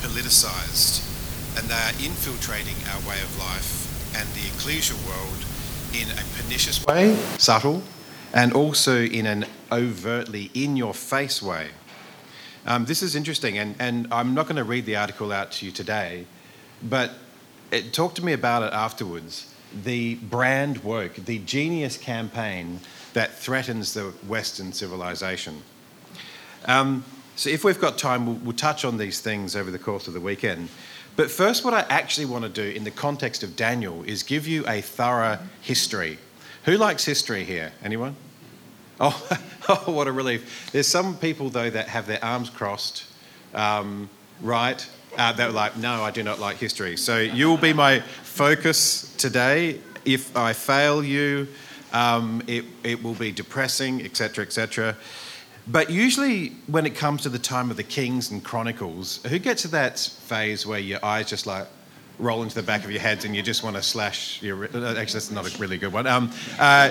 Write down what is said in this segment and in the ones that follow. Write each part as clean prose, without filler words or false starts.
politicised, and they are infiltrating our way of life and the ecclesial world in a pernicious way, subtle, and also in an overtly in-your-face way. This is interesting, and I'm not going to read the article out to you today, but talk to me about it afterwards. The brand woke, the genius campaign that threatens the Western civilization. So if we've got time, we'll touch on these things over the course of the weekend. But first, what I actually want to do in the context of Daniel is give you a thorough history. Who likes history here? Anyone? Oh, what a relief. There's some people, though, that have their arms crossed, right? They're like, no, I do not like history. So you will be my focus today. If I fail you, it will be depressing, etc., etc. But usually when it comes to the time of the Kings and Chronicles, who gets to that phase where your eyes just like roll into the back of your heads and you just want to slash your... Actually, that's not a really good one. I've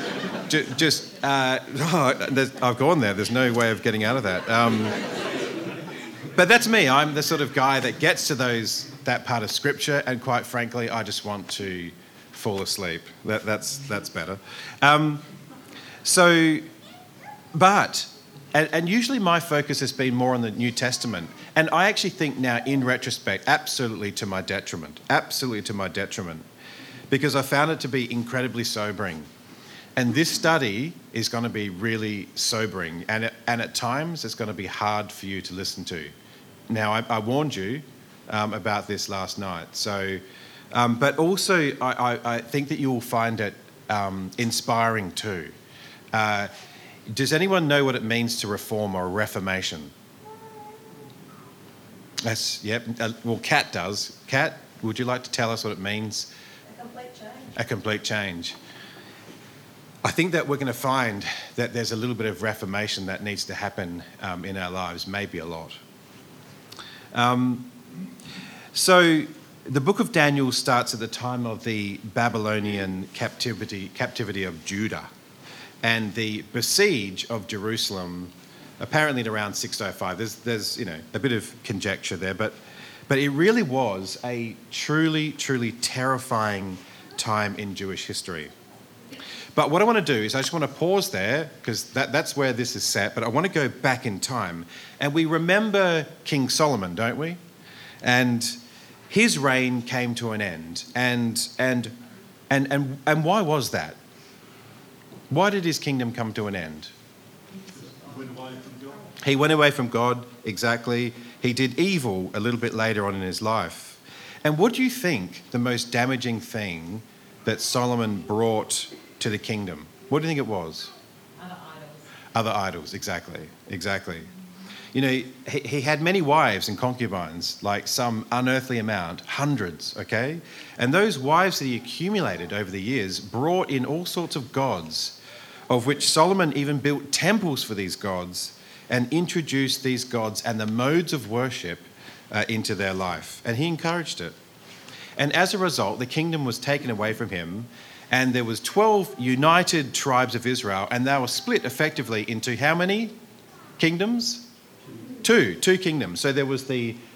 gone there. There's no way of getting out of that. But that's me. I'm the sort of guy that gets to that part of Scripture, and quite frankly, I just want to fall asleep. That's better. And usually my focus has been more on the New Testament. And I actually think now, in retrospect, absolutely to my detriment, because I found it to be incredibly sobering. And this study is going to be really sobering. And at times, it's going to be hard for you to listen to. Now, I warned you about this last night. So, but also, I think that you will find it inspiring too. Does anyone know what it means to reform or reformation? Yep. Well, Kat does. Kat, would you like to tell us what it means? A complete change. A complete change. I think that we're going to find that there's a little bit of reformation that needs to happen in our lives, maybe a lot. So the book of Daniel starts at the time of the Babylonian captivity of Judah, and the besiege of Jerusalem, apparently at around 605. There's a bit of conjecture there, but it really was a truly, truly terrifying time in Jewish history. But what I want to do is I just want to pause there, because that's where this is set, but I want to go back in time. And we remember King Solomon, don't we? And his reign came to an end. And why was that? Why did his kingdom come to an end? He went away from God, exactly. He did evil a little bit later on in his life. And what do you think the most damaging thing that Solomon brought to the kingdom? What do you think it was? Other idols, exactly. You know, he had many wives and concubines, like some unearthly amount, hundreds, okay? And those wives that he accumulated over the years brought in all sorts of gods, of which Solomon even built temples for these gods and introduced these gods and the modes of worship into their life. And he encouraged it. And as a result, the kingdom was taken away from him, and there was 12 united tribes of Israel, and they were split effectively into how many kingdoms? Two kingdoms. So that was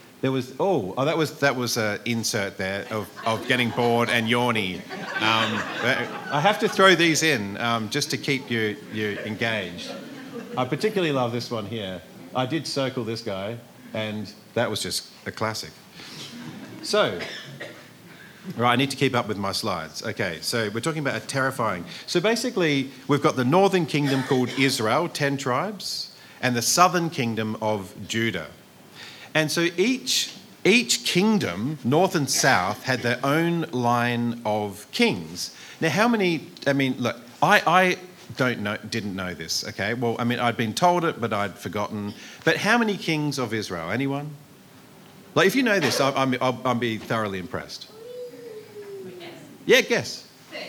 an insert there of getting bored and yawny. I have to throw these in just to keep you engaged. I particularly love this one here. I did circle this guy, and that was just a classic. So, right, I need to keep up with my slides. Okay, so we're talking about a terrifying... So basically, we've got the northern kingdom called Israel, 10 tribes, and the southern kingdom of Judah. And so each kingdom, north and south, had their own line of kings. Now, how many... I mean, look, I didn't know this, okay? Well, I mean, I'd been told it, but I'd forgotten. But how many kings of Israel? Anyone? Like, if you know this, I'll be thoroughly impressed. Yeah, guess.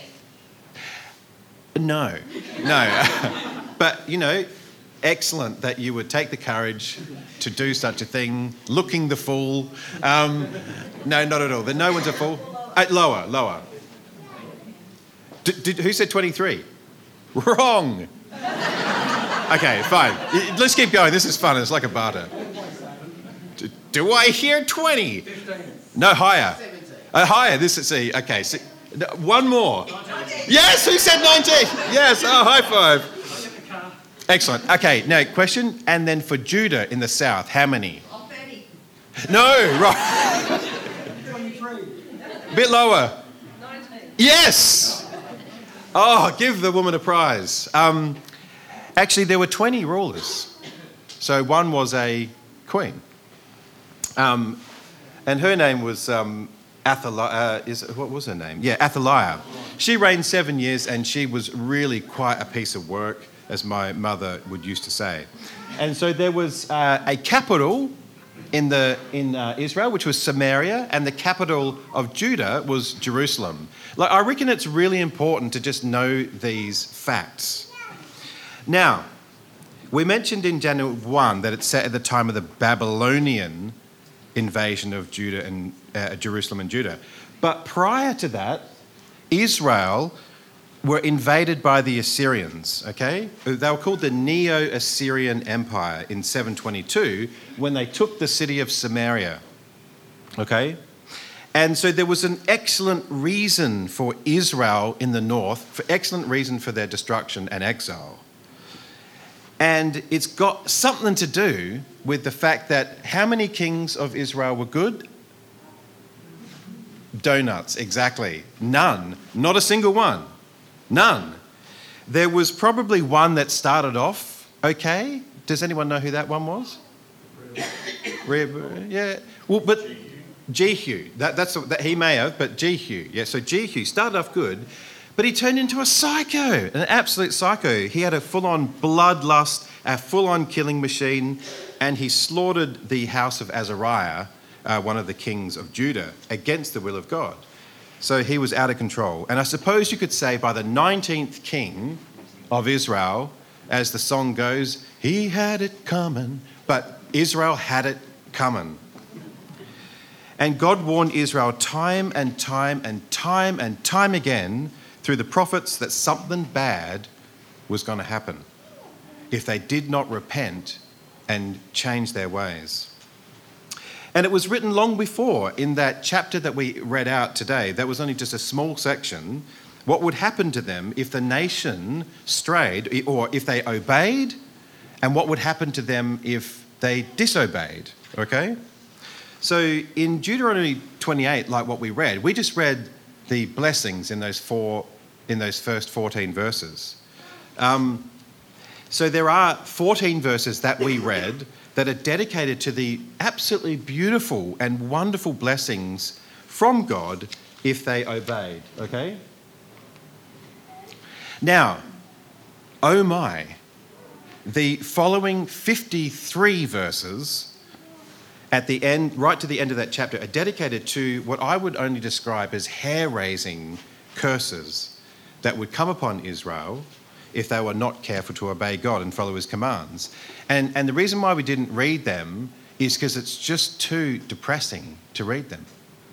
No. But, excellent that you would take the courage to do such a thing, looking the fool. No, not at all. No one's a fool. Lower. Who said 23? Wrong. Okay, fine. Let's keep going. This is fun. It's like a barter. Do I hear 20? 15. No, higher. 17. Higher. This is see. Okay, so, one more. Yes, who said 19? Yes. Oh, high five. Excellent. Okay, now question. And then for Judah in the south, how many? 30. No, right. 23. A bit lower. 19. Yes. Oh, give the woman a prize. Actually, there were 20 rulers. So one was a queen. And her name was Athaliah. What was her name? Yeah, Athaliah. She reigned 7 years, and she was really quite a piece of work, as my mother would used to say. And so there was a capital in Israel, which was Samaria, and the capital of Judah was Jerusalem. Like, I reckon it's really important to just know these facts. Now, we mentioned in Daniel 1 that it's set at the time of the Babylonian invasion of Judah and Jerusalem and Judah. But prior to that, Israel were invaded by the Assyrians, okay? They were called the Neo-Assyrian Empire in 722 when they took the city of Samaria, okay? And so there was an excellent reason for Israel in the north, for excellent reason for their destruction and exile. And it's got something to do with the fact that how many kings of Israel were good? Donuts, exactly. None. Not a single one. None. There was probably one that started off okay. Does anyone know who that one was? Yeah. Well, but Jehu. That's he may have, but Jehu. Yeah. So Jehu started off good, but he turned into a psycho, an absolute psycho. He had a full-on bloodlust, a full-on killing machine, and he slaughtered the house of Azariah, one of the kings of Judah, against the will of God. So he was out of control. And I suppose you could say by the 19th king of Israel, as the song goes, he had it coming, but Israel had it coming. And God warned Israel time and time and time and time again through the prophets that something bad was going to happen if they did not repent and change their ways. And it was written long before in that chapter that we read out today. That was only just a small section. What would happen to them if the nation strayed or if they obeyed, and what would happen to them if they disobeyed, okay? So in Deuteronomy 28, like what we read, we just read the blessings in those first 14 verses. So there are 14 verses that we read that are dedicated to the absolutely beautiful and wonderful blessings from God if they obeyed, okay? Now, oh my, the following 53 verses at the end, right to the end of that chapter, are dedicated to what I would only describe as hair-raising curses that would come upon Israel if they were not careful to obey God and follow his commands. And the reason why we didn't read them is because it's just too depressing to read them.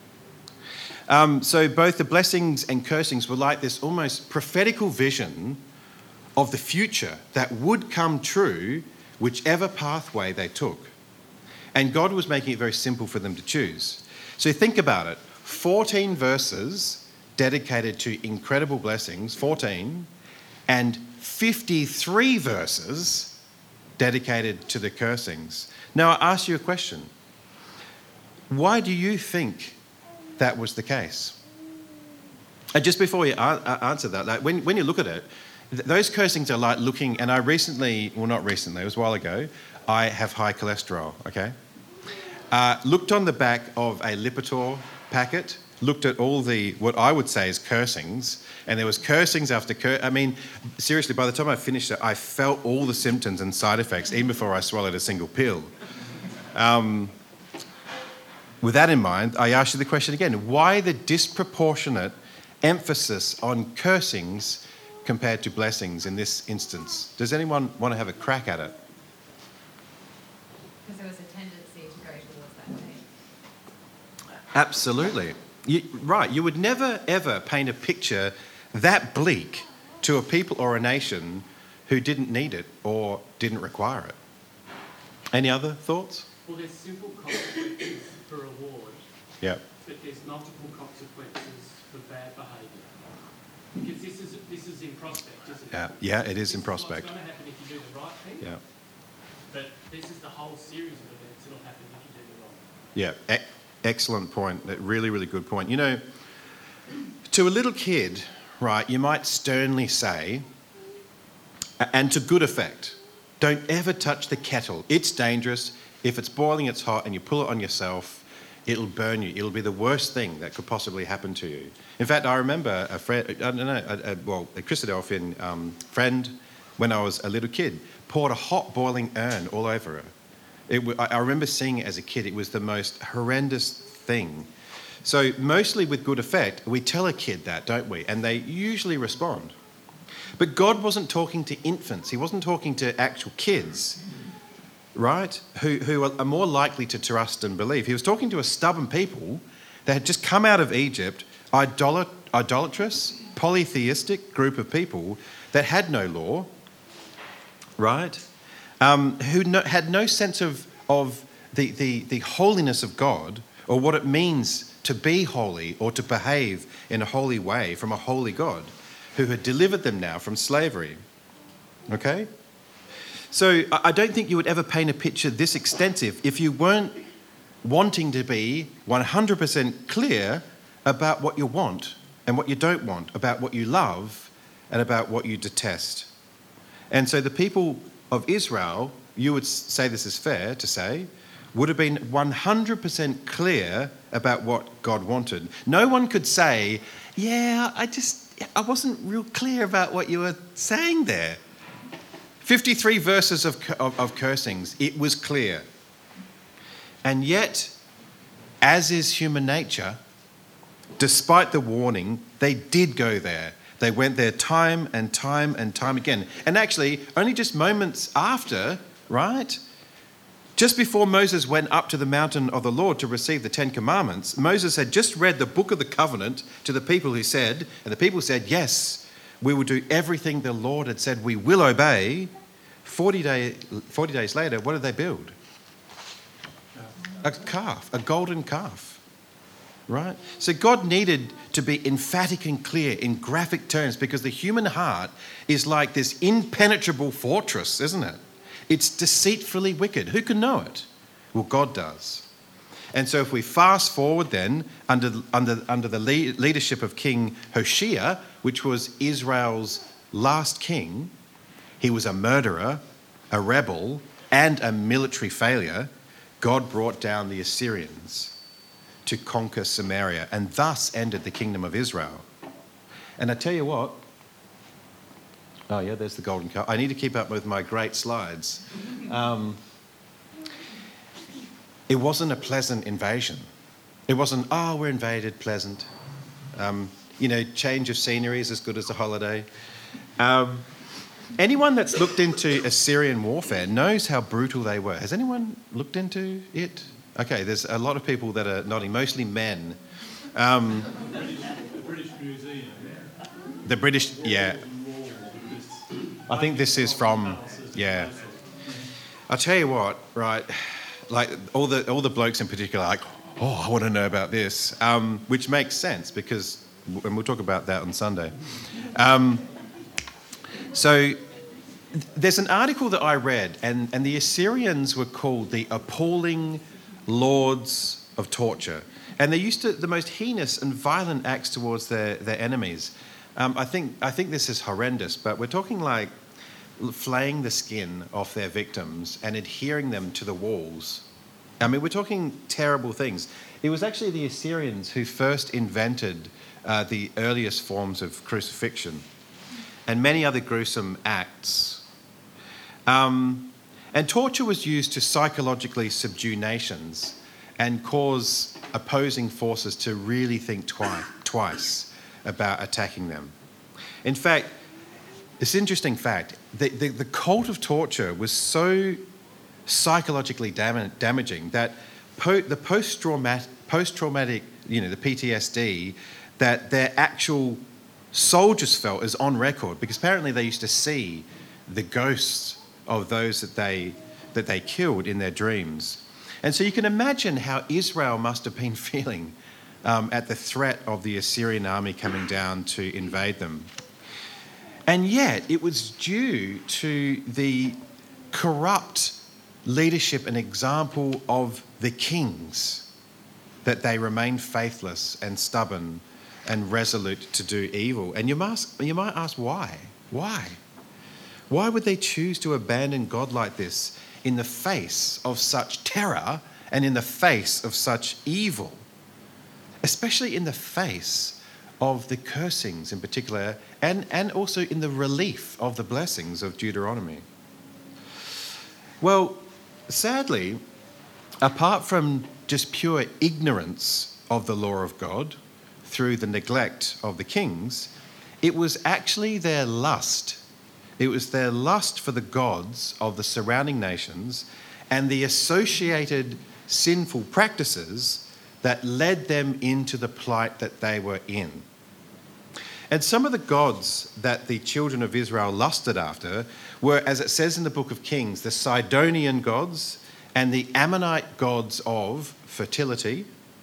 So both the blessings and cursings were like this almost prophetical vision of the future that would come true whichever pathway they took. And God was making it very simple for them to choose. So think about it. 14 verses dedicated to incredible blessings, 14, and 53 verses dedicated to the cursings. Now, I ask you a question. Why do you think that was the case? And just before you answer that, like when you look at it, those cursings are like looking, and I recently, well, not recently, it was a while ago, I have high cholesterol, okay? Looked on the back of a Lipitor packet, looked at all the, what I would say is cursings, and there was cursings after I mean, seriously, by the time I finished it, I felt all the symptoms and side effects, even before I swallowed a single pill. With that in mind, I ask you the question again. Why the disproportionate emphasis on cursings compared to blessings in this instance? Does anyone want to have a crack at it? Because there was a tendency to go towards that way. Absolutely. Right. You would never, ever paint a picture that bleak to a people or a nation who didn't need it or didn't require it. Any other thoughts? Well, there's simple consequences Yeah. but there's multiple consequences for bad behaviour. Because this is in prospect, isn't it? Yeah, it is in prospect. What's going to happen if you do the right thing? Yeah. But this is the whole series of events that'll happen if you do the wrong. Yeah, excellent point. Really, really good point. You know, to a little kid, right, you might sternly say, and to good effect, don't ever touch the kettle. It's dangerous. If it's boiling, it's hot, and you pull it on yourself, it'll burn you. It'll be the worst thing that could possibly happen to you. In fact, I remember a friend, a Christadelphian friend, when I was a little kid, poured a hot boiling urn all over her. I remember seeing it as a kid. It was the most horrendous thing. So mostly with good effect, we tell a kid that, don't we? And they usually respond. But God wasn't talking to infants. He wasn't talking to actual kids, right, who are more likely to trust and believe. He was talking to a stubborn people that had just come out of Egypt, idolatrous, polytheistic group of people that had no law, right, who had no sense of the holiness of God or what it means to be holy or to behave in a holy way from a holy God who had delivered them now from slavery. Okay? So I don't think you would ever paint a picture this extensive if you weren't wanting to be 100% clear about what you want and what you don't want, about what you love and about what you detest. And so the people of Israel, you would say this is fair to say, would have been 100% clear about what God wanted. No one could say, yeah, I wasn't real clear about what you were saying there. 53 verses of cursings, it was clear. And yet, as is human nature, despite the warning, they did go there. They went there time and time and time again. And actually, only just moments after, right? Just before Moses went up to the mountain of the Lord to receive the Ten Commandments, Moses had just read the book of the covenant to the people and the people said, yes, we will do everything the Lord had said we will obey. 40 days later, what did they build? A calf, a golden calf, right? So God needed to be emphatic and clear in graphic terms because the human heart is like this impenetrable fortress, isn't it? It's deceitfully wicked. Who can know it? Well, God does. And so if we fast forward then, under the leadership of King Hoshea, which was Israel's last king, he was a murderer, a rebel, and a military failure. God brought down the Assyrians to conquer Samaria and thus ended the kingdom of Israel. And I tell you what, oh yeah, there's the golden cup. I need to keep up with my great slides. It wasn't a pleasant invasion. It wasn't, oh, we're invaded, pleasant. Change of scenery is as good as a holiday. Anyone that's looked into Assyrian warfare knows how brutal they were. Has anyone looked into it? Okay, there's a lot of people that are nodding, mostly men. The British Museum. The British, yeah. I think this is from, yeah. I'll tell you what, right, like all the blokes in particular are like, oh, I want to know about this, which makes sense because, and we'll talk about that on Sunday. So there's an article that I read, and the Assyrians were called the appalling lords of torture. And they used to the most heinous and violent acts towards their enemies. I think this is horrendous, but we're talking like flaying the skin off their victims and adhering them to the walls. I mean, we're talking terrible things. It was actually the Assyrians who first invented the earliest forms of crucifixion and many other gruesome acts. And torture was used to psychologically subdue nations and cause opposing forces to really think twice about attacking them. In fact, this interesting fact, the cult of torture was so psychologically damaging that the post-traumatic, the PTSD that their actual soldiers felt is on record, because apparently they used to see the ghosts of those that they killed in their dreams. And so you can imagine how Israel must have been feeling at the threat of the Assyrian army coming down to invade them. And yet it was due to the corrupt leadership and example of the kings that they remained faithless and stubborn and resolute to do evil. And you might ask why? Why? Why would they choose to abandon God like this in the face of such terror and in the face of such evil? Especially in the face of the cursings in particular, and also in the relief of the blessings of Deuteronomy. Well, sadly, apart from just pure ignorance of the law of God through the neglect of the kings, it was actually their lust. It was their lust for the gods of the surrounding nations and the associated sinful practices that led them into the plight that they were in. And some of the gods that the children of Israel lusted after were, as it says in the book of Kings, the Sidonian gods and the Ammonite gods of fertility.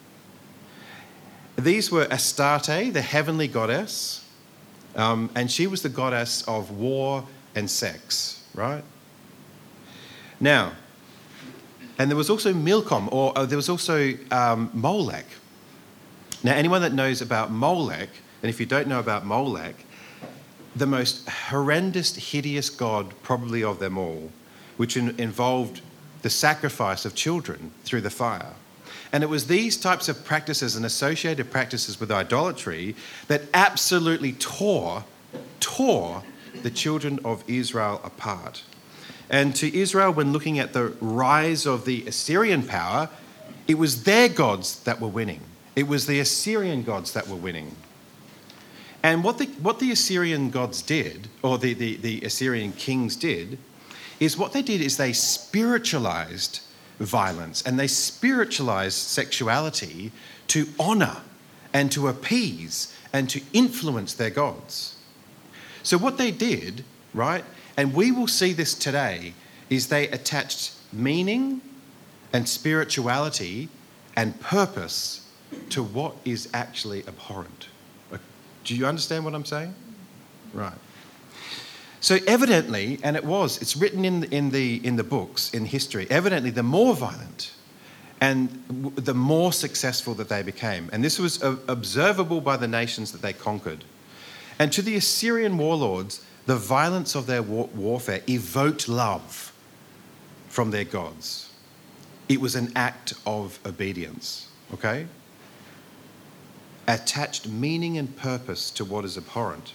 These were Astarte, the heavenly goddess, and she was the goddess of war and sex, right? Now, and there was also Milcom, or there was also Molech. Now, anyone that knows about Molech, and if you don't know about Molech, the most horrendous, hideous god probably of them all, which involved the sacrifice of children through the fire. And it was these types of practices and associated practices with idolatry that absolutely tore the children of Israel apart. And to Israel, when looking at the rise of the Assyrian power, it was their gods that were winning. It was the Assyrian gods that were winning. And what the Assyrian gods did, or the Assyrian kings did, is what they did is they spiritualized violence and they spiritualized sexuality to honor and to appease and to influence their gods. So what they did, right, and we will see this today, is they attached meaning and spirituality and purpose to what is actually abhorrent. Do you understand what I'm saying? Right. So evidently, and it's written in the books, in history, evidently the more violent and the more successful that they became. And this was observable by the nations that they conquered. And to the Assyrian warlords, the violence of their warfare evoked love from their gods. It was an act of obedience, okay? Attached meaning and purpose to what is abhorrent.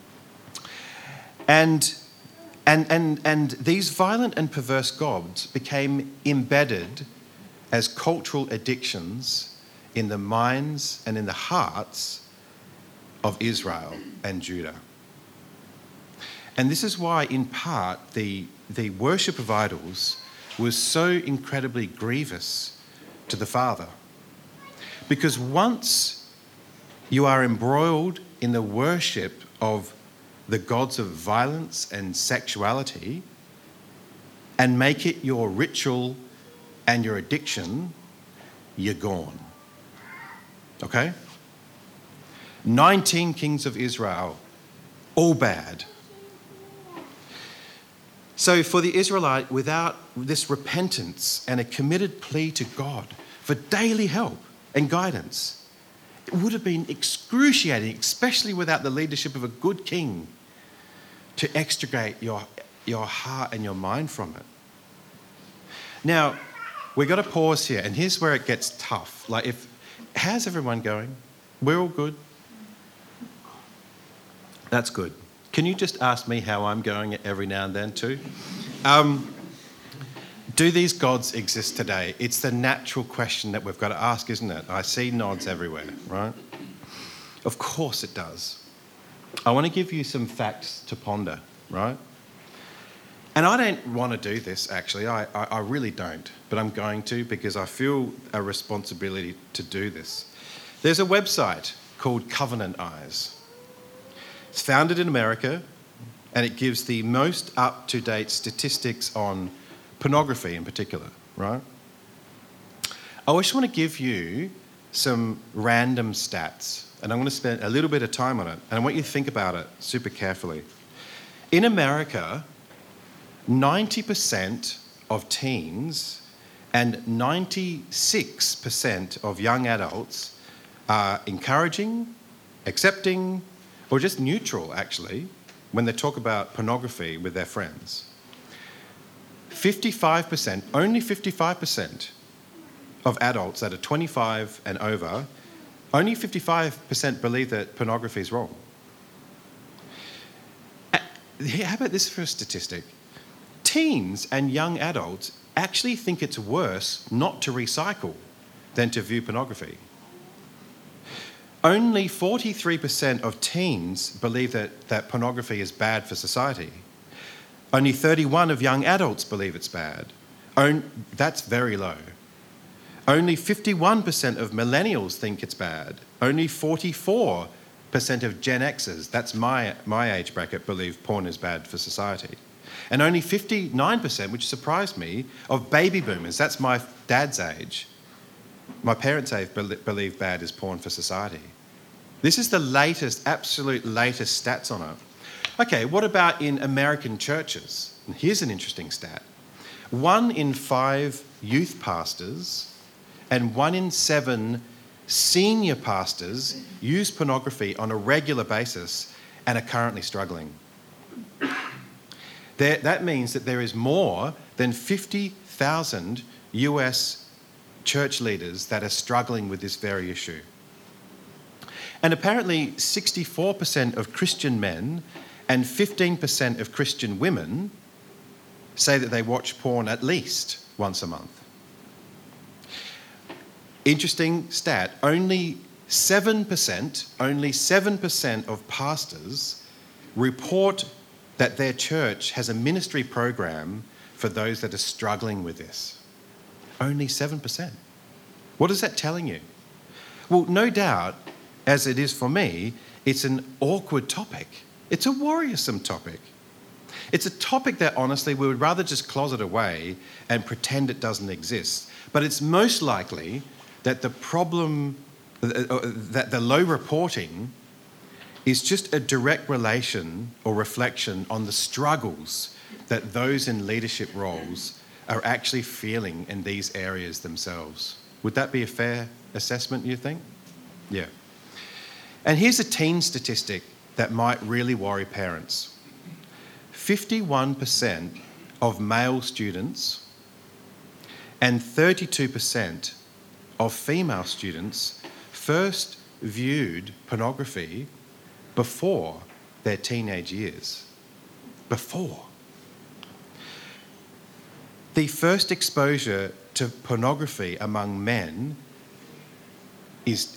And these violent and perverse gods became embedded as cultural addictions in the minds and in the hearts of Israel and Judah. And this is why, in part, the worship of idols was so incredibly grievous to the Father. Because once you are embroiled in the worship of the gods of violence and sexuality and make it your ritual and your addiction, you're gone. Okay? 19 kings of Israel, all bad. So for the Israelite, without this repentance and a committed plea to God for daily help and guidance, it would have been excruciating, especially without the leadership of a good king, to extricate your heart and your mind from it. Now, we've got to pause here, and here's where it gets tough. How's everyone going? We're all good? That's good. Can you just ask me how I'm going every now and then too? Do these gods exist today? It's the natural question that we've got to ask, isn't it? I see nods everywhere, right? Of course it does. I want to give you some facts to ponder, right? And I don't want to do this, actually. I really don't. But I'm going to because I feel a responsibility to do this. There's a website called Covenant Eyes. It's founded in America, and it gives the most up-to-date statistics on pornography in particular, right? I just want to give you some random stats, and I'm going to spend a little bit of time on it, and I want you to think about it super carefully. In America, 90% of teens and 96% of young adults are encouraging, accepting, or just neutral, actually, when they talk about pornography with their friends. 55%, only 55% of adults that are 25 and over, only 55% believe that pornography is wrong. How about this for a statistic? Teens and young adults actually think it's worse not to recycle than to view pornography. Only 43% of teens believe that pornography is bad for society. Only 31% of young adults believe it's bad. That's very low. Only 51% of millennials think it's bad. Only 44% of Gen Xers, that's my age bracket, believe porn is bad for society. And only 59%, which surprised me, of baby boomers, that's my dad's age, my parents' age, believe bad is porn for society. This is the latest, absolute latest stats on it. Okay, what about in American churches? And here's an interesting stat. 1 in 5 youth pastors and 1 in 7 senior pastors use pornography on a regular basis and are currently struggling. That means that there is more than 50,000 US church leaders that are struggling with this very issue. And apparently 64% of Christian men and 15% of Christian women say that they watch porn at least once a month. Interesting stat, only 7% of pastors report that their church has a ministry program for those that are struggling with this. Only 7%. What is that telling you? Well, no doubt, as it is for me, it's an awkward topic. It's a worrisome topic. It's a topic that, honestly, we would rather just closet away and pretend it doesn't exist. But it's most likely that the problem, that the low reporting is just a direct relation or reflection on the struggles that those in leadership roles are actually feeling in these areas themselves. Would that be a fair assessment, you think? Yeah. And here's a teen statistic that might really worry parents. 51% of male students and 32% of female students first viewed pornography before their teenage years. Before. The first exposure to pornography among men is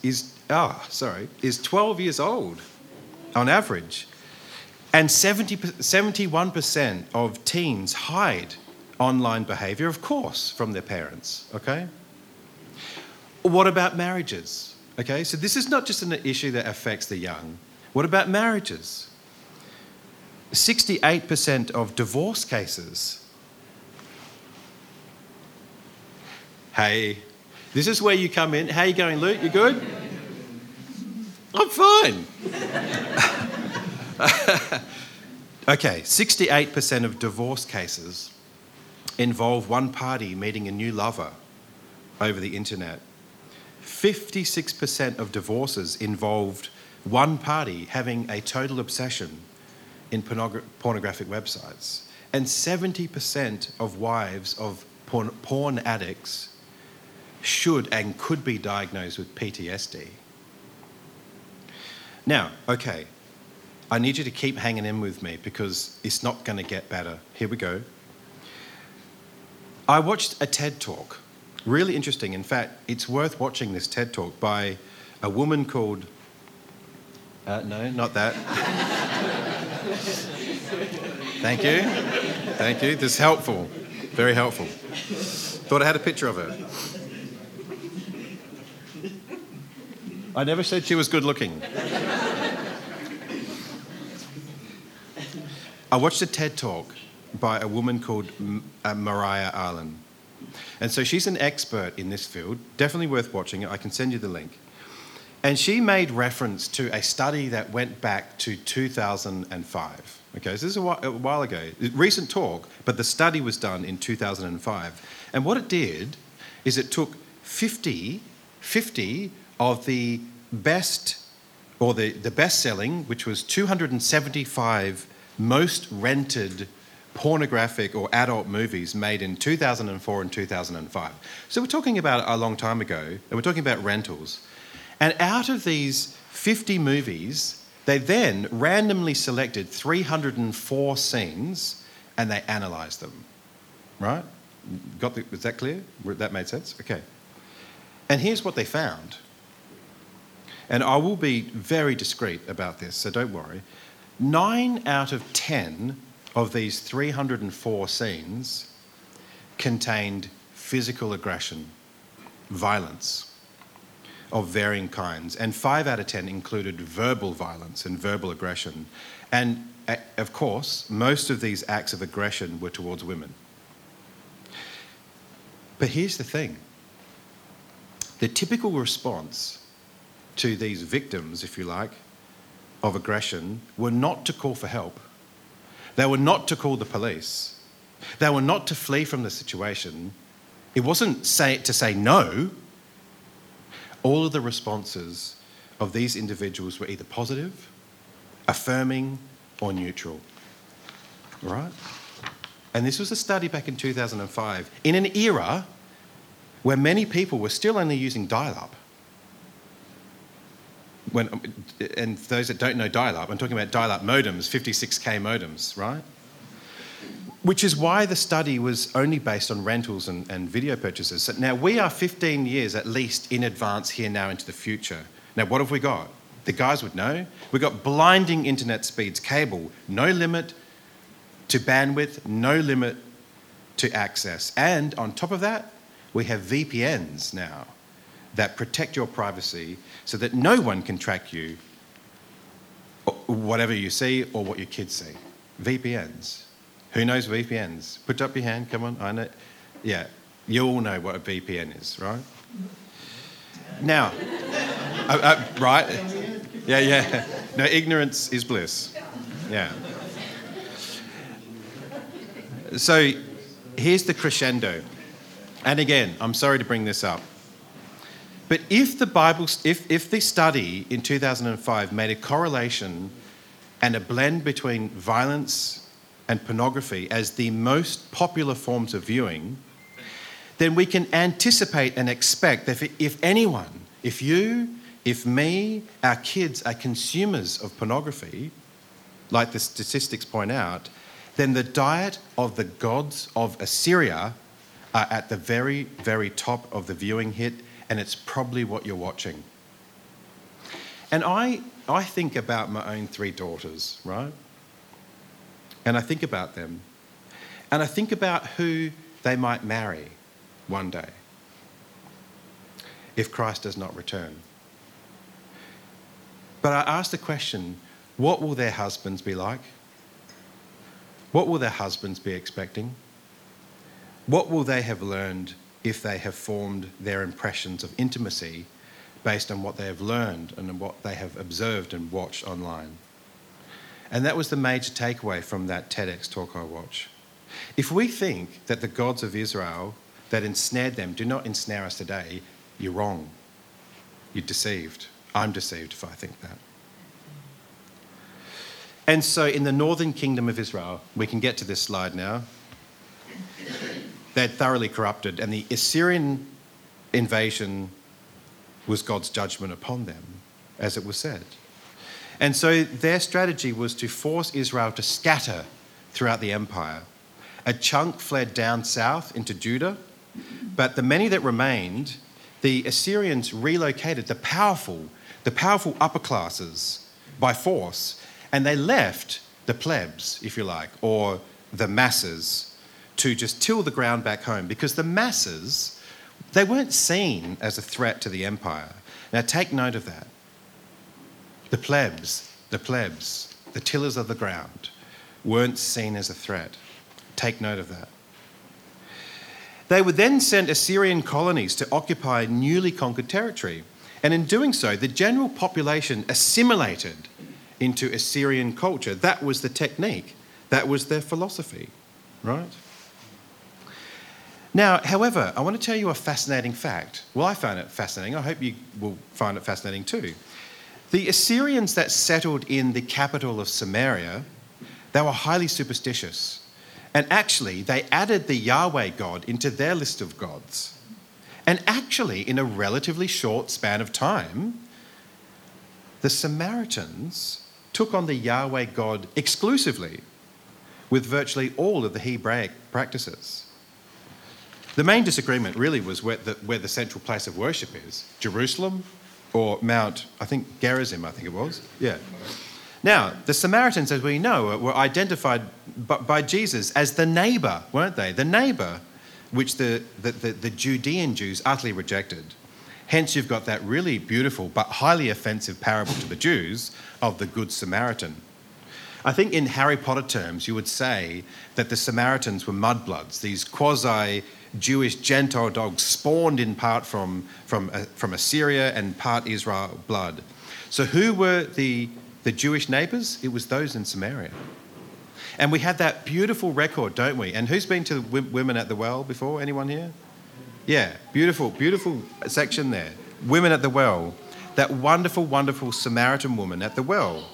12 years old on average. And 71% of teens hide online behaviour, of course, from their parents, okay? What about marriages? Okay, so this is not just an issue that affects the young. What about marriages? 68% of divorce cases. Hey, this is where you come in. How you going, Luke? You good? I'm fine. Okay, 68% of divorce cases involve one party meeting a new lover over the internet. 56% of divorces involved one party having a total obsession in pornographic websites. And 70% of wives of porn addicts should and could be diagnosed with PTSD. Now, okay, I need you to keep hanging in with me because it's not going to get better. Here we go. I watched a TED Talk. Really interesting. In fact, it's worth watching this TED Talk by a woman called... no, not that. Thank you. Thank you. This is helpful. Very helpful. Thought I had a picture of her. I never said she was good looking. I watched a TED Talk by a woman called Mariah Allen. And so she's an expert in this field, definitely worth watching. I can send you the link. And she made reference to a study that went back to 2005. Okay, so this is a while ago. Recent talk, but the study was done in 2005. And what it did is it took 50 of the best, or the best-selling, which was 275 most rented pornographic or adult movies made in 2004 and 2005. So we're talking about a long time ago, and we're talking about rentals. And out of these 50 movies, they then randomly selected 304 scenes and they analysed them. Right? Is that clear? That made sense? Okay. And here's what they found. And I will be very discreet about this, so don't worry. 9 out of 10 of these 304 scenes contained physical aggression, violence of varying kinds, and 5 out of 10 included verbal violence and verbal aggression. And of course, most of these acts of aggression were towards women. But here's the thing. The typical response to these victims, if you like, of aggression were not to call for help. They were not to call the police. They were not to flee from the situation. It wasn't to say no. All of the responses of these individuals were either positive, affirming, or neutral. Right? And this was a study back in 2005, in an era where many people were still only using dial-up. And for those that don't know dial-up, I'm talking about dial-up modems, 56K modems, right? Which is why the study was only based on rentals and video purchases. So now we are 15 years at least in advance here now into the future. Now what have we got? The guys would know. We've got blinding internet speeds, cable, no limit to bandwidth, no limit to access. And on top of that, we have VPNs now that protect your privacy so that no one can track you, whatever you see or what your kids see. VPNs. Who knows VPNs? Put up your hand, come on, I know. Yeah, you all know what a VPN is, right? Now, right? Yeah. No, ignorance is bliss. Yeah. So here's the crescendo. And again, I'm sorry to bring this up. But if the study in 2005 made a correlation and a blend between violence and pornography as the most popular forms of viewing, then we can anticipate and expect that if anyone, if you, if me, our kids are consumers of pornography, like the statistics point out, then the diet of the gods of Assyria are at the very, very top of the viewing hit, and it's probably what you're watching. And I think about my own 3 daughters, right? And I think about them. And I think about who they might marry one day if Christ does not return. But I ask the question, what will their husbands be like? What will their husbands be expecting? What will they have learned if they have formed their impressions of intimacy based on what they have learned and what they have observed and watched online? And that was the major takeaway from that TEDx talk I watched. If we think that the gods of Israel that ensnared them do not ensnare us today, you're wrong. You're deceived. I'm deceived if I think that. And so in the northern kingdom of Israel, we can get to this slide now, they're thoroughly corrupted, and the Assyrian invasion was God's judgment upon them, as it was said. And so their strategy was to force Israel to scatter throughout the empire. A chunk fled down south into Judah, but the many that remained, the Assyrians relocated the powerful upper classes by force, and they left the plebs, if you like, or the masses, to just till the ground back home, because the masses, they weren't seen as a threat to the empire. Now take note of that. The plebs, the tillers of the ground, weren't seen as a threat. Take note of that. They would then send Assyrian colonies to occupy newly conquered territory. And in doing so, the general population assimilated into Assyrian culture. That was the technique. That was their philosophy, right? Now, however, I want to tell you a fascinating fact. Well, I found it fascinating. I hope you will find it fascinating too. The Assyrians that settled in the capital of Samaria, they were highly superstitious. And actually, they added the Yahweh God into their list of gods. And actually, in a relatively short span of time, the Samaritans took on the Yahweh God exclusively with virtually all of the Hebraic practices. The main disagreement really was where the central place of worship is, Jerusalem or Mount, I think Gerizim, I think it was. Yeah. Now, the Samaritans, as we know, were identified by Jesus as the neighbour, weren't they? The neighbour, which the Judean Jews utterly rejected. Hence, you've got that really beautiful but highly offensive parable to the Jews of the Good Samaritan. I think in Harry Potter terms, you would say that the Samaritans were mudbloods, these quasi-Jewish Gentile dogs spawned in part from Assyria and part Israel blood. So who were the Jewish neighbours? It was those in Samaria. And we have that beautiful record, don't we? And who's been to the Women at the Well before? Anyone here? Yeah, beautiful, beautiful section there. Women at the Well. That wonderful, wonderful Samaritan woman at the well.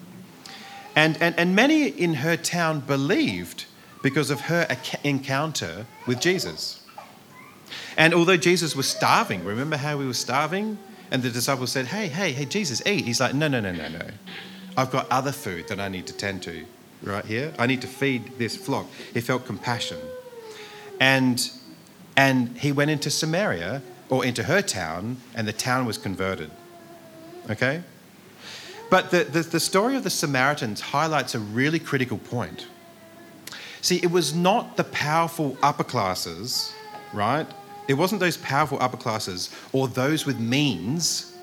And many in her town believed because of her encounter with Jesus. And although Jesus was starving, remember how he was starving? And the disciples said, hey, Jesus, eat. He's like, no. I've got other food that I need to tend to right here. I need to feed this flock. He felt compassion. And he went into Samaria, or into her town, and the town was converted. Okay? But the story of the Samaritans highlights a really critical point. See, it was not the powerful upper classes, right? It wasn't those powerful upper classes or those with means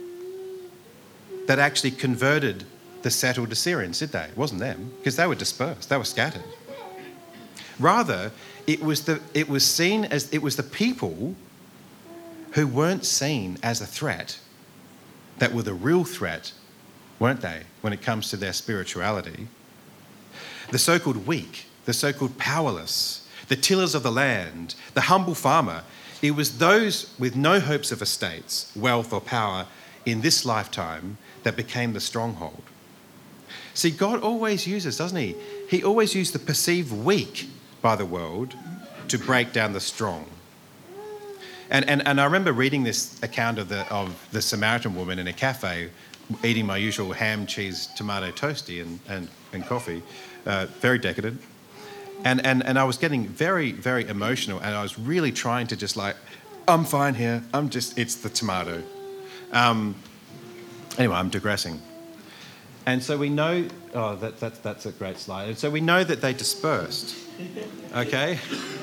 that actually converted the settled Assyrians, did they? It wasn't them, because they were dispersed, they were scattered. Rather, it was the people who weren't seen as a threat that were the real threat, weren't they, when it comes to their spirituality? The so-called weak, the so-called powerless, the tillers of the land, the humble farmer. It was those with no hopes of estates, wealth or power in this lifetime that became the stronghold. See, God always uses, doesn't he? He always used the perceived weak by the world to break down the strong. And I remember reading this account of the Samaritan woman in a cafe eating my usual ham, cheese, tomato toasty and coffee, very decadent. And I was getting very, very emotional, and I was really trying to just like, I'm fine here. It's the tomato. Anyway, I'm digressing. And so we know, that's a great slide. And so we know that they dispersed, okay?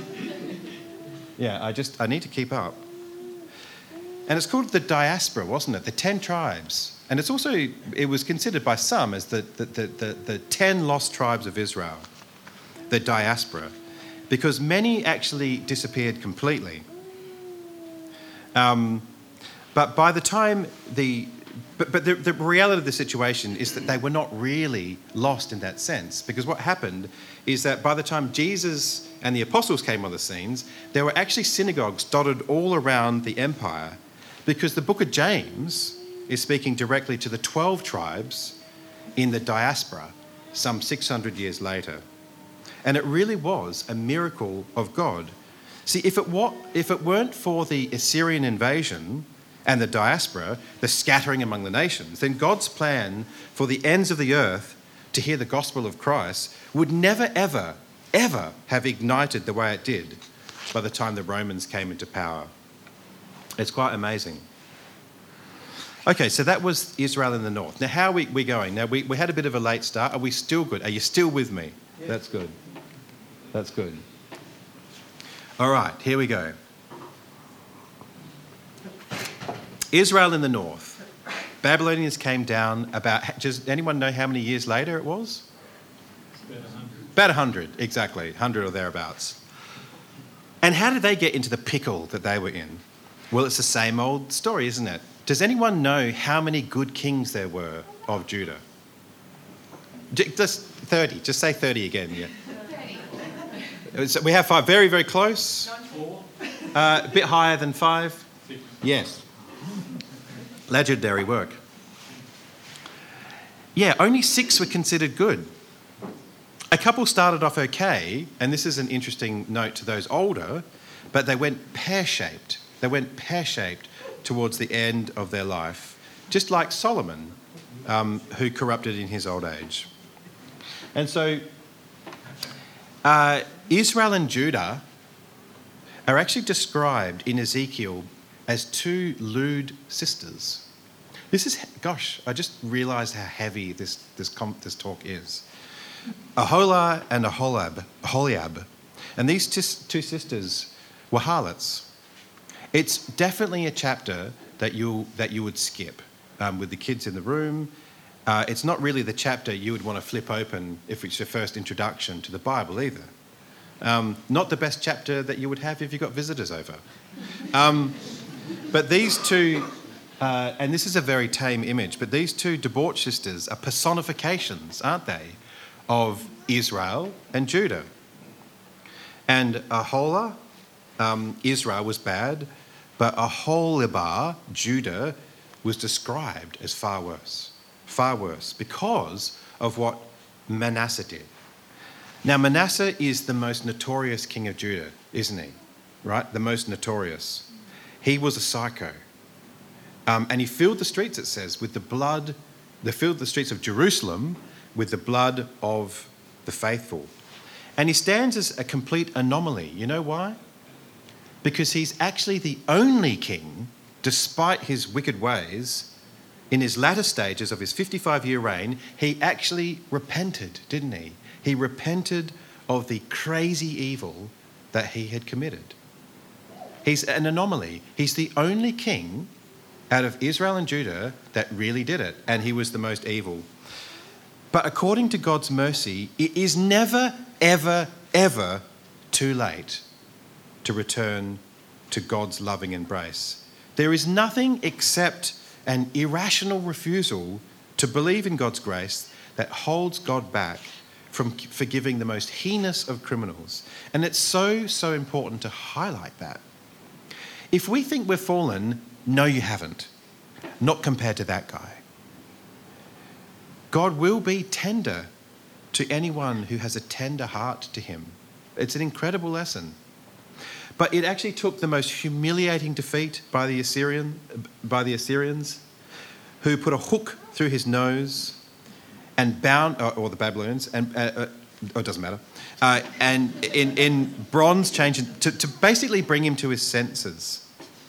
Yeah, I need to keep up. And it's called the diaspora, wasn't it? The 10 tribes. And it was considered by some as the 10 lost tribes of Israel, the diaspora, because many actually disappeared completely. But by the time the reality of the situation is that they were not really lost in that sense, because what happened is that by the time Jesus and the apostles came on the scenes, there were actually synagogues dotted all around the empire, because the book of James is speaking directly to the 12 tribes in the diaspora some 600 years later. And it really was a miracle of God. See, if it weren't for the Assyrian invasion and the diaspora, the scattering among the nations, then God's plan for the ends of the earth to hear the gospel of Christ would never, ever, ever have ignited the way it did by the time the Romans came into power. It's quite amazing. Okay, so that was Israel in the north. Now, how are we going? Now, we had a bit of a late start. Are we still good? Are you still with me? Yeah. That's good. That's good. All right, here we go. Israel in the north. Babylonians came down does anyone know how many years later it was? About 100. About 100, exactly. 100 or thereabouts. And how did they get into the pickle that they were in? Well, it's the same old story, isn't it? Does anyone know how many good kings there were of Judah? Just 30. Just say 30 again. Yeah. 30. So we have 5. Very, very close. 4. A bit higher than 5. 6. Yes. Legendary work. Yeah, only 6 were considered good. A couple started off okay, and this is an interesting note to those older, but they went pear-shaped. They went pear-shaped towards the end of their life, just like Solomon, who corrupted in his old age. And so Israel and Judah are actually described in Ezekiel as 2 lewd sisters. This is, gosh, I just realised how heavy this talk is. Aholah and Aholiab. And these 2 sisters were harlots. It's definitely a chapter that you would skip with the kids in the room. It's not really the chapter you would want to flip open if it's your first introduction to the Bible either. Not the best chapter that you would have if you got visitors over. But these 2, and this is a very tame image, but these 2 debauched sisters are personifications, aren't they, of Israel and Judah. And Aholah, Israel was bad, but Aholibah, Judah, was described as far worse, because of what Manasseh did. Now, Manasseh is the most notorious king of Judah, isn't he? Right? The most notorious. He was a psycho. And he filled the streets, it says, with the blood. They filled the streets of Jerusalem with the blood of the faithful. And he stands as a complete anomaly. You know why? Because he's actually the only king, despite his wicked ways, in his latter stages of his 55-year reign, he actually repented, didn't he? He repented of the crazy evil that he had committed. He's an anomaly. He's the only king out of Israel and Judah that really did it, and he was the most evil. But according to God's mercy, it is never, ever, ever too late to return to God's loving embrace. There is nothing except an irrational refusal to believe in God's grace that holds God back from forgiving the most heinous of criminals. And it's so, so important to highlight that. If we think we're fallen, no, you haven't. Not compared to that guy. God will be tender to anyone who has a tender heart to him. It's an incredible lesson. But it actually took the most humiliating defeat by the Assyrians, who put a hook through his nose and bound, or the Babylonians, and it doesn't matter, and in bronze chains to basically bring him to his senses.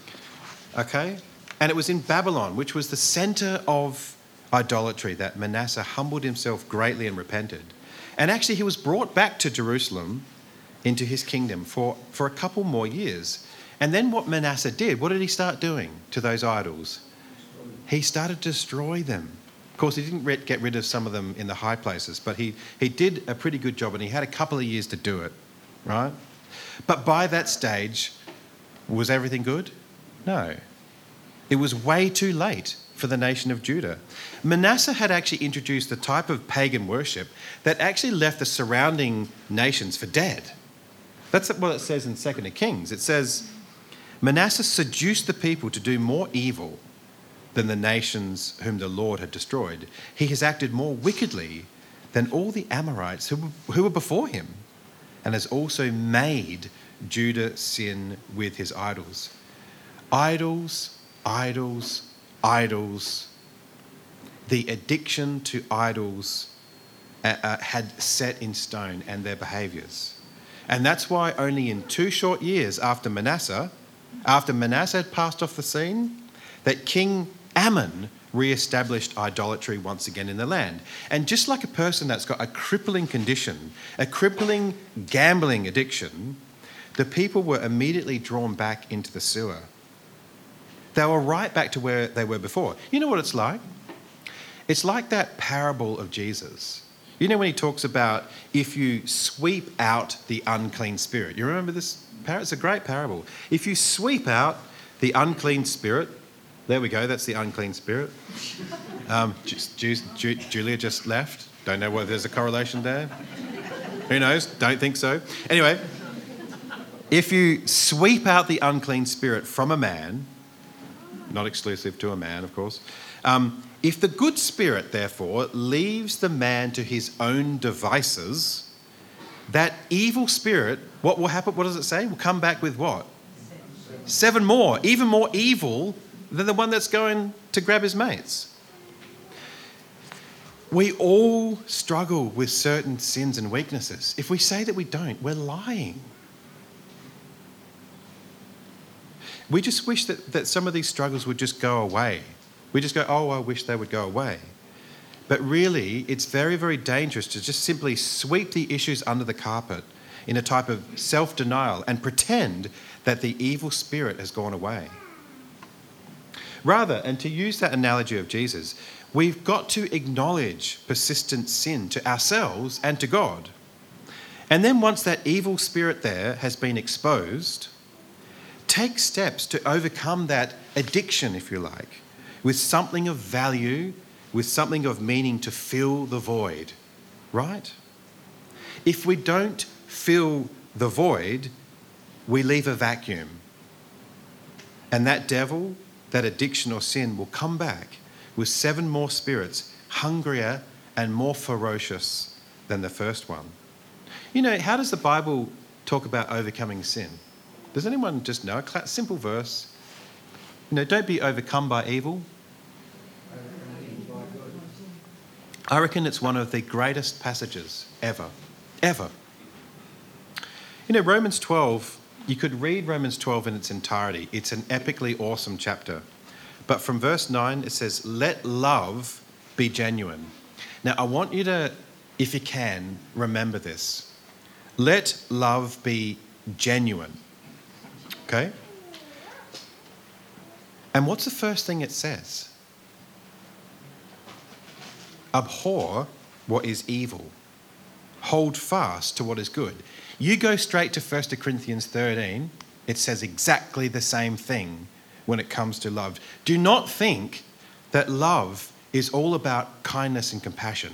Okay? And it was in Babylon, which was the centre of idolatry, that Manasseh humbled himself greatly and repented. And actually he was brought back to Jerusalem into his kingdom for a couple more years. And then what Manasseh did, what did he start doing to those idols? He started to destroy them. Of course, he didn't get rid of some of them in the high places, but he did a pretty good job, and he had a couple of years to do it, right? But by that stage, was everything good? No. It was way too late for the nation of Judah. Manasseh had actually introduced the type of pagan worship that actually left the surrounding nations for dead. That's what it says in 2 Kings. It says, Manasseh seduced the people to do more evil than the nations whom the Lord had destroyed. He has acted more wickedly than all the Amorites who were before him, and has also made Judah sin with his idols. Idols, idols, idols. The addiction to idols had set in stone and their behaviours. And that's why only in 2 short years after Manasseh had passed off the scene, that King Ammon re-established idolatry once again in the land. And just like a person that's got a crippling condition, a crippling gambling addiction, the people were immediately drawn back into the sewer. They were right back to where they were before. You know what it's like? It's like that parable of Jesus. You know when he talks about if you sweep out the unclean spirit. You remember this It's a great parable. If you sweep out the unclean spirit, there we go, that's the unclean spirit. Julia just left. Don't know whether there's a correlation there. Who knows? Don't think so. Anyway, if you sweep out the unclean spirit from a man, not exclusive to a man, of course, if the good spirit, therefore, leaves the man to his own devices, that evil spirit, what will happen? What does it say? Will come back with what? 7 more, even more evil than the one that's going to grab his mates. We all struggle with certain sins and weaknesses. If we say that we don't, we're lying. We just wish that some of these struggles would just go away. We just go, oh, I wish they would go away. But really, it's very, very dangerous to just simply sweep the issues under the carpet in a type of self-denial and pretend that the evil spirit has gone away. Rather, and to use that analogy of Jesus, we've got to acknowledge persistent sin to ourselves and to God. And then once that evil spirit there has been exposed, take steps to overcome that addiction, if you like, with something of value, with something of meaning to fill the void, right? If we don't fill the void, we leave a vacuum. And that devil, that addiction or sin will come back with 7 more spirits, hungrier and more ferocious than the first one. You know, how does the Bible talk about overcoming sin? Does anyone just know? A simple verse. You know, don't be overcome by evil. I reckon it's one of the greatest passages ever. Ever. You know, Romans 12, you could read Romans 12 in its entirety. It's an epically awesome chapter. But from verse 9, it says, let love be genuine. Now, I want you to, if you can, remember this. Let love be genuine. Okay? And what's the first thing it says? Abhor what is evil. Hold fast to what is good. You go straight to 1 Corinthians 13, it says exactly the same thing when it comes to love. Do not think that love is all about kindness and compassion.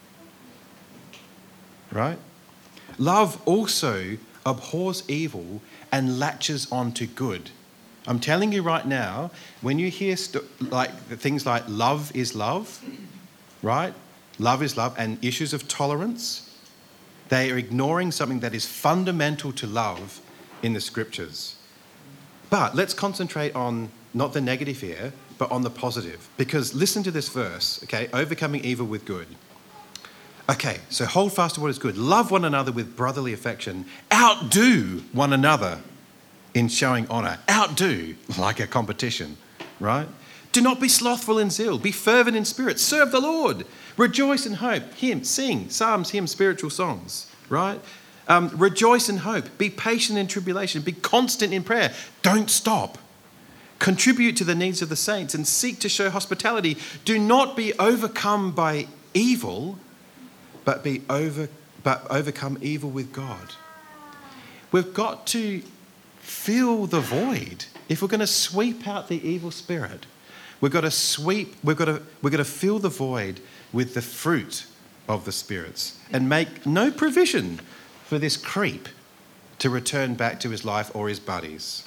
Right? Love also abhors evil and latches on to good. I'm telling you right now, when you hear things like love is love, right? Love is love, and issues of tolerance, they are ignoring something that is fundamental to love in the scriptures. But let's concentrate on not the negative here, but on the positive. Because listen to this verse, okay? Overcoming evil with good. Okay, so hold fast to what is good. Love one another with brotherly affection. Outdo one another in showing honour. Outdo, like a competition, right? Do not be slothful in zeal. Be fervent in spirit. Serve the Lord. Rejoice in hope. Sing psalms, hymns, spiritual songs, right? Rejoice in hope. Be patient in tribulation. Be constant in prayer. Don't stop. Contribute to the needs of the saints and seek to show hospitality. Do not be overcome by evil, but overcome evil with God. We've got to fill the void. If we're going to sweep out the evil spirit, we've got to fill the void with the fruit of the spirits and make no provision for this creep to return back to his life or his buddies.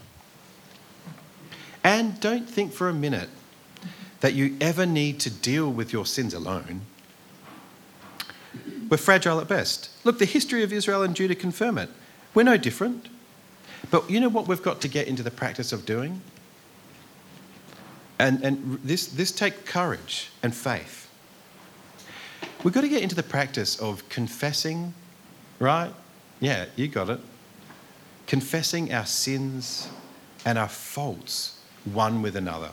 And don't think for a minute that you ever need to deal with your sins alone. We're fragile at best. Look, the history of Israel and Judah confirm it. We're no different. But you know what we've got to get into the practice of doing? And this takes courage and faith. We've got to get into the practice of confessing, right? Yeah, you got it. Confessing our sins and our faults one with another.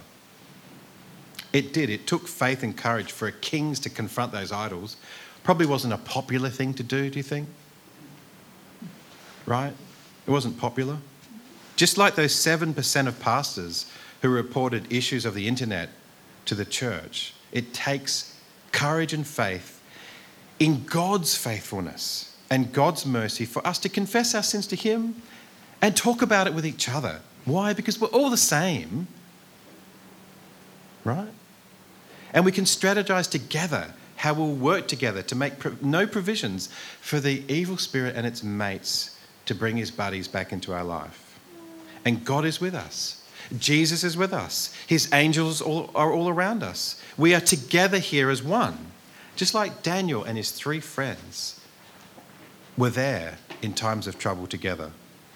It took faith and courage for kings to confront those idols. Probably wasn't a popular thing to do you think? Right? It wasn't popular. Just like those 7% of pastors who reported issues of the internet to the church, it takes courage and faith in God's faithfulness and God's mercy for us to confess our sins to him and talk about it with each other. Why? Because we're all the same, right? And we can strategize together how we'll work together to make no provisions for the evil spirit and its mates to bring his buddies back into our life. And God is with us. Jesus is with us. His angels are all around us. We are together here as one. Just like Daniel and his 3 friends were there in times of trouble together.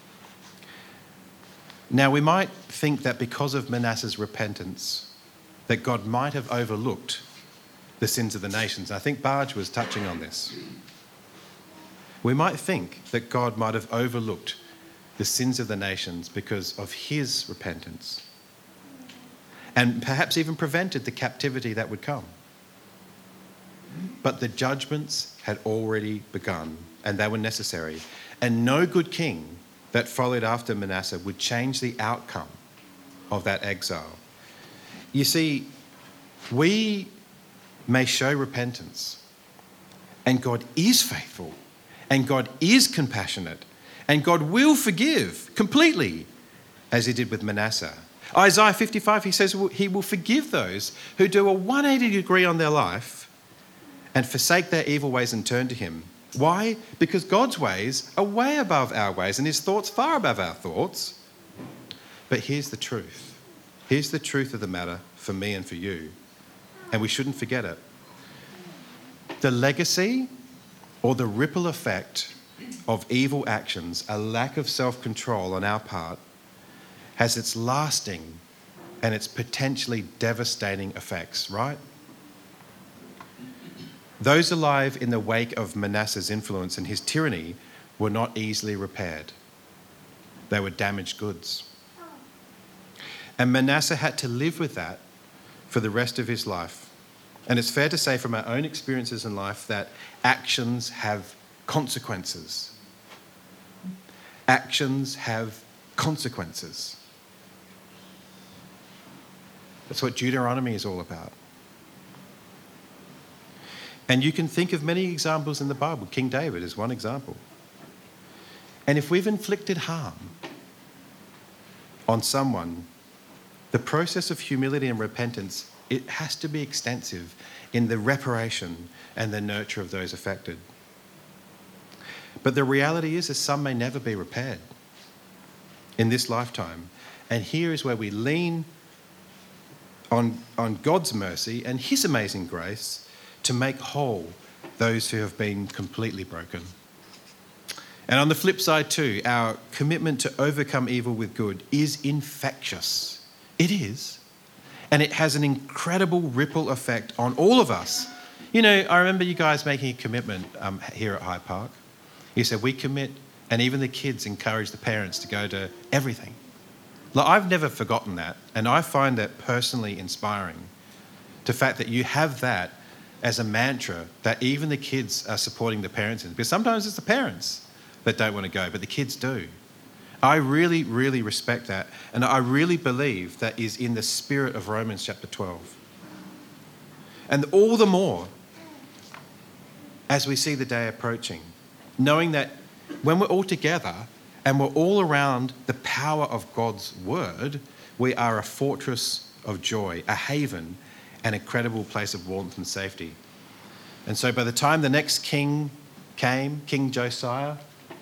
Now, we might think that because of Manasseh's repentance, that God might have overlooked the sins of the nations. I think Barge was touching on this. We might think that God might have overlooked the sins of the nations because of his repentance, and perhaps even prevented the captivity that would come. But the judgments had already begun, and they were necessary. And no good king that followed after Manasseh would change the outcome of that exile. You see, we may show repentance, and God is faithful, and God is compassionate, and God will forgive completely, as he did with Manasseh. Isaiah 55, he says he will forgive those who do a 180 degree on their life and forsake their evil ways and turn to him. Why? Because God's ways are way above our ways and his thoughts far above our thoughts. But here's the truth. Here's the truth of the matter for me and for you. And we shouldn't forget it. The legacy or the ripple effect of evil actions, a lack of self-control on our part, has its lasting and its potentially devastating effects, right? Those alive in the wake of Manasseh's influence and his tyranny were not easily repaired. They were damaged goods. And Manasseh had to live with that for the rest of his life. And it's fair to say from our own experiences in life that actions have consequences. Actions have consequences. That's what Deuteronomy is all about. And you can think of many examples in the Bible. King David is one example. And if we've inflicted harm on someone, the process of humility and repentance, it has to be extensive in the reparation and the nurture of those affected. But the reality is some may never be repaired in this lifetime. And here is where we lean on God's mercy and his amazing grace to make whole those who have been completely broken. And on the flip side too, our commitment to overcome evil with good is infectious. It is. And it has an incredible ripple effect on all of us. You know, I remember you guys making a commitment here at Hyde Park. You said, we commit, and even the kids encourage the parents to go to everything. Like, I've never forgotten that, and I find that personally inspiring. The fact that you have that as a mantra, that even the kids are supporting the parents in. Because sometimes it's the parents that don't want to go, but the kids do. I really, really respect that. And I really believe that is in the spirit of Romans chapter 12. And all the more as we see the day approaching, knowing that when we're all together and we're all around the power of God's word, we are a fortress of joy, a haven, an incredible place of warmth and safety. And so by the time the next king came, King Josiah,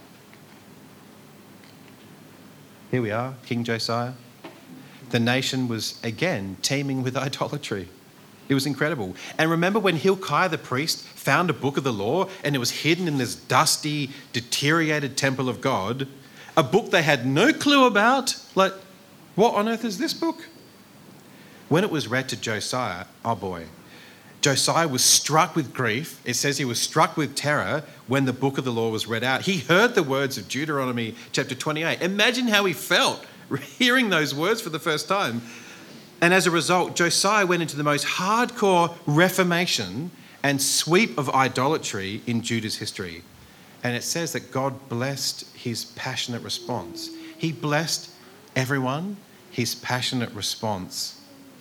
here we are, King Josiah, the nation was again teeming with idolatry. It was incredible. And remember when Hilkiah the priest found a book of the law and it was hidden in this dusty, deteriorated temple of God, a book they had no clue about? Like, what on earth is this book? When it was read to Josiah, oh boy, Josiah was struck with grief. It says he was struck with terror when the book of the law was read out. He heard the words of Deuteronomy chapter 28. Imagine how he felt hearing those words for the first time. And as a result, Josiah went into the most hardcore reformation and sweep of idolatry in Judah's history. And it says that God blessed his passionate response. He blessed everyone, his passionate response,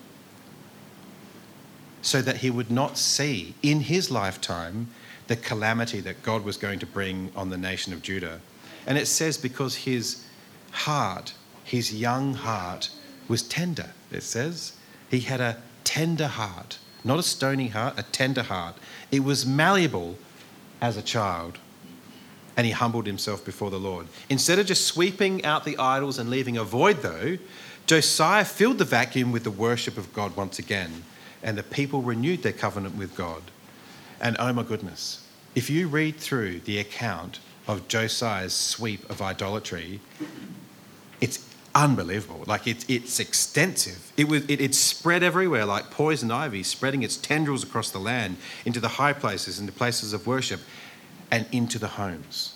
so that he would not see in his lifetime the calamity that God was going to bring on the nation of Judah. And it says because his heart, his young heart, was tender, it says. He had a tender heart, not a stony heart, a tender heart. It was malleable as a child, and he humbled himself before the Lord. Instead of just sweeping out the idols and leaving a void, though, Josiah filled the vacuum with the worship of God once again, and the people renewed their covenant with God. And oh my goodness, if you read through the account of Josiah's sweep of idolatry, it's unbelievable. Like it's extensive. It spread everywhere like poison ivy, spreading its tendrils across the land into the high places, into places of worship, and into the homes.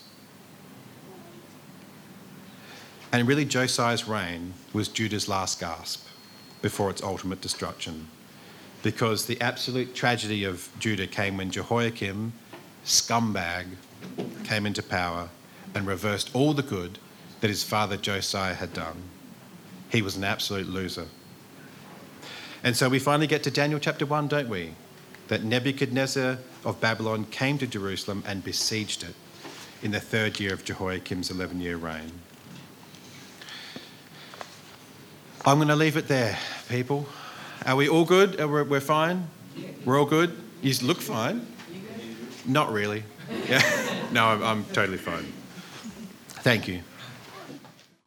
And really, Josiah's reign was Judah's last gasp before its ultimate destruction, because the absolute tragedy of Judah came when Jehoiakim, scumbag, came into power and reversed all the good that his father Josiah had done. He was an absolute loser. And so we finally get to Daniel chapter 1, don't we? That Nebuchadnezzar of Babylon came to Jerusalem and besieged it in the 3rd year of Jehoiakim's 11-year reign. I'm going to leave it there, people. Are we all good? We're fine? We're all good? You look fine. Not really. Yeah. No, I'm totally fine. Thank you.